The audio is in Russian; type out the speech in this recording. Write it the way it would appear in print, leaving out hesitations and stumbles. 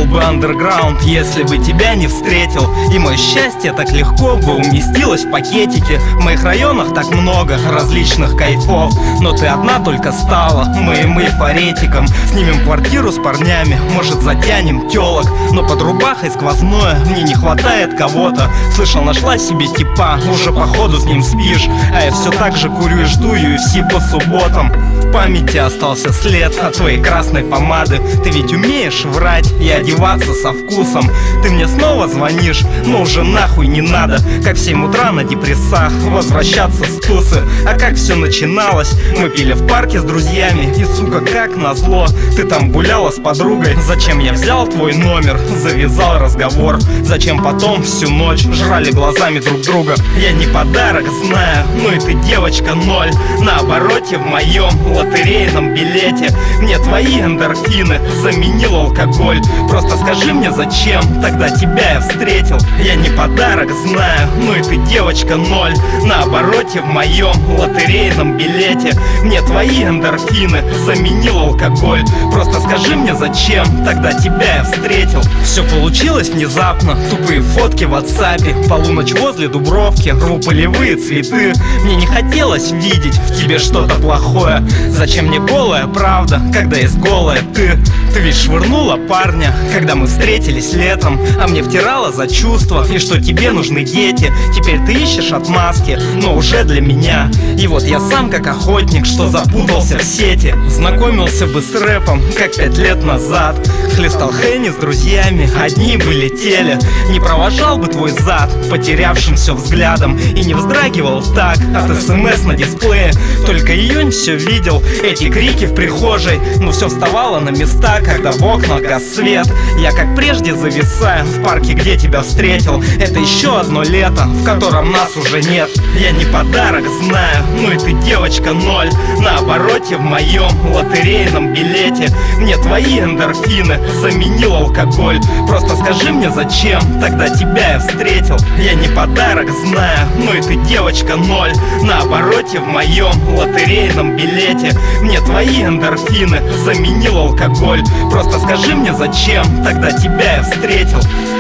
бы андерграунд, если бы тебя не встретил. И мое счастье так легко бы уместилось в пакетике. В моих районах так много различных кайфов, но ты одна только стала моим эйфоретиком. Снимем квартиру с парнями, может затянем тёлок, но под рубахой сквозное, мне не хватает кого-то. Слышал, нашла себе типа, уже походу с ним спишь. А я все так же курю и жду UFC по субботам. В памяти остался след от твоей красной помады. Ты ведь умеешь врать и одеваться со вкусом. Ты мне снова звонишь, но уже нахуй не надо. Как в 7 утра на депрессах возвращаться с тусы. А как все начиналось? Мы пили в парке с друзьями, и, сука, как назло, ты там гуляла с подругой. Зачем я взял твой номер, завязал разговор? Зачем потом всю ночь жрали глазами друг друга? Я не подарок, знаю, но и ты девочка ноль. На обороте в моем лотерейном билете мне твои эндорфины заменил алкоголь. Просто скажи мне, зачем тогда тебя я встретил? Я не подарок, знаю, но и ты девочка ноль. На обороте в моем лотерейном билете мне твои эндорфины заменил алкоголь. Просто скажи мне, зачем тогда тебя я встретил? Все получилось внезапно, тупые фотки в WhatsApp. Полуночь возле Дубровки, рву полевые цветы. Мне не хотелось видеть в тебе что-то плохое. Зачем мне голая правда, когда есть голая ты? Ты ведь швырнула парня, когда мы встретились летом, а мне втирала за чувства, и что тебе нужны дети. Теперь ты ищешь отмазки, но уже для меня. И вот я сам как охотник, что запутался в сети. Знакомился бы с рэпом, как 5 лет назад. Хлестал Хенни с друзьями, одни бы летели. Не провожал бы твой зад потерявшим все взглядом, и не вздрагивал так от СМС на дисплее. Только июнь все видел, эти крики в прихожей. Но все вставало на места, когда в окна гас свет. Я как прежде зависаю в парке, где тебя встретил. Это еще одно лето, в котором нас уже нет. Я не подарок, знаю, но и ты девочка ноль. На обороте в моем лотерейном билете мне твои эндорфины заменил алкоголь. Просто скажи мне, зачем тогда тебя я встретил? Я не подарок, знаю, но и ты девочка ноль. На обороте в моем лотерейном билете мне твои эндорфины заменил алкоголь. Просто скажи мне, зачем тогда тебя я встретил?